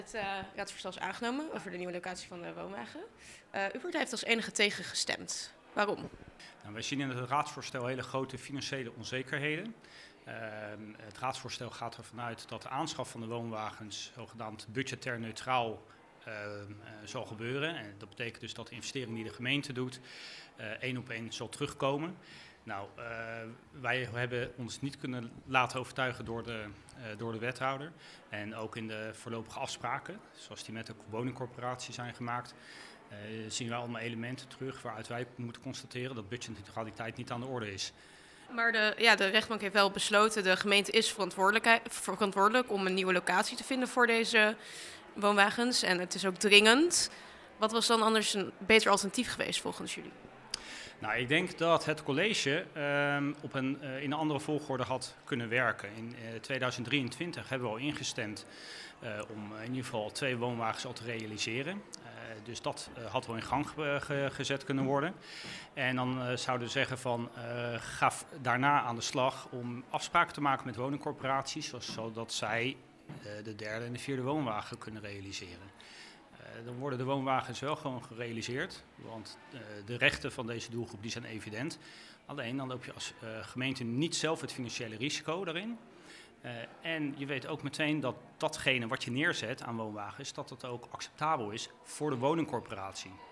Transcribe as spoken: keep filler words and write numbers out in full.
Het uh, raadsvoorstel is aangenomen over de nieuwe locatie van de woonwagen. Uh, Ubert heeft als enige tegen gestemd. Waarom? Nou, wij zien in het raadsvoorstel hele grote financiële onzekerheden. Uh, het raadsvoorstel gaat ervan uit dat de aanschaf van de woonwagens zogenaamd budgetair neutraal uh, uh, zal gebeuren. En dat betekent dus dat de investering die de gemeente doet uh, één op één zal terugkomen. Nou, uh, wij hebben ons niet kunnen laten overtuigen door de, uh, door de wethouder. En ook in de voorlopige afspraken, zoals die met de woningcorporatie zijn gemaakt, uh, zien wij allemaal elementen terug waaruit wij moeten constateren dat budgetneutraliteit niet aan de orde is. Maar de, ja, de rechtbank heeft wel besloten, de gemeente is verantwoordelijk om een nieuwe locatie te vinden voor deze woonwagens. En het is ook dringend. Wat was dan anders een beter alternatief geweest volgens jullie? Nou, ik denk dat het college uh, op een, uh, in een andere volgorde had kunnen werken. In uh, tweeduizend drieëntwintig hebben we al ingestemd uh, om in ieder geval twee woonwagens al te realiseren. Uh, dus dat uh, had wel in gang ge- ge- gezet kunnen worden. En dan uh, zouden we zeggen van uh, ga f- daarna aan de slag om afspraken te maken met woningcorporaties, zodat zij uh, de derde en de vierde woonwagen kunnen realiseren. Dan worden de woonwagens wel gewoon gerealiseerd, want uh, de rechten van deze doelgroep die zijn evident. Alleen dan loop je als uh, gemeente niet zelf het financiële risico daarin. Uh, en je weet ook meteen dat datgene wat je neerzet aan woonwagens, dat dat ook acceptabel is voor de woningcorporatie.